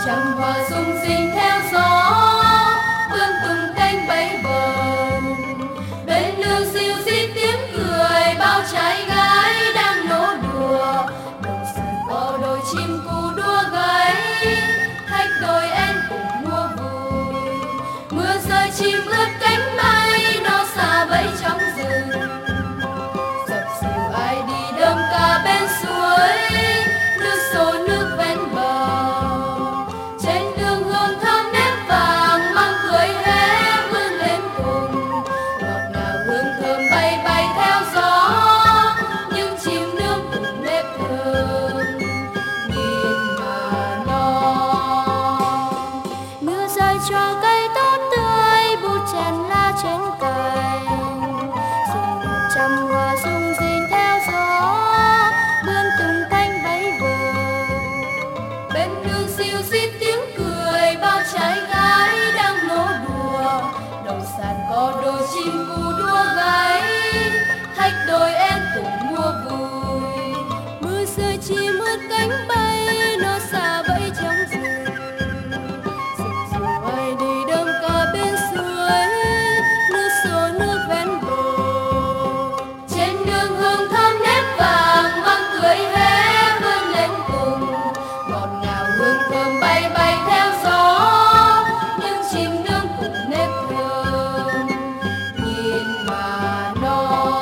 trăm hoa rung rinh theo gió vươn tung cánh bay bờn. Bên đường dịu rít tiếng cười bao trai gái đang nô đùa. Đầu sườn có đôi chim cu đua gáy thách đôi em cùng mua vui. Mưa rơi chim ướt cánh bay nó xa bẫy trong rừng. Dập dìu ai đi đơm ca bên suối nước xô nước ven bờ. Trên đường hương thơm nếp vàng mang cười hé vươn lên cùng. Ngọt ngào hương thơm bay bay theo gió những chim nướng cùng nếp thơm nhìn mà non. Mưa rơi cho cây tốt tươi bút chèn lá trên cành. Rừng một trăm hoa rung rinh theo gió vươn tung cánh bay bờn. Bên đường dịu rít tiếng cười bao trai gái đang nô đùa. Đầu sàn có đôi chim cu đua gáy thách đôi em cùng mua vui. Mưa rơi chim ướt cánh bay nó xa bẫy trong rừng. Dịu dịu ai đi đơm ca bên suối nước xô nước ven bờ. Trên đường hương thơm nếp vàng mang cười hé vươn lên cùng. Ngọt ngào hương thơm bay bay theo gió những chim nướng cùng nếp thơm nhìn mà non.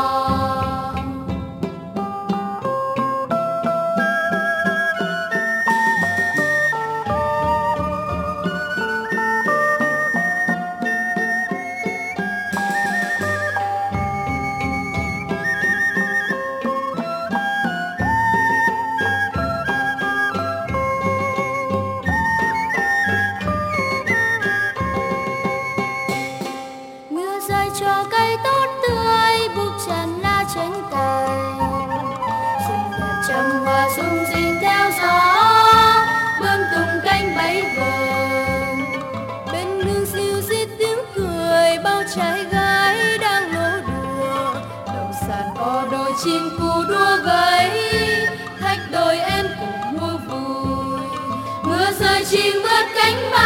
Mưa rơi cho cây tốt tươi búp chèn lá trên cành. Rừng đẹp trăm hoa rung rinh theo gió vươn tung cánh bay vờn. Bên đường dịu rít tiếng cười bao trai gái đang nô đùa. Đầu sàn có đôi chim cu đua gáy thách đôi em cùng mua vui. Mưa rơi chim ướt cánh bay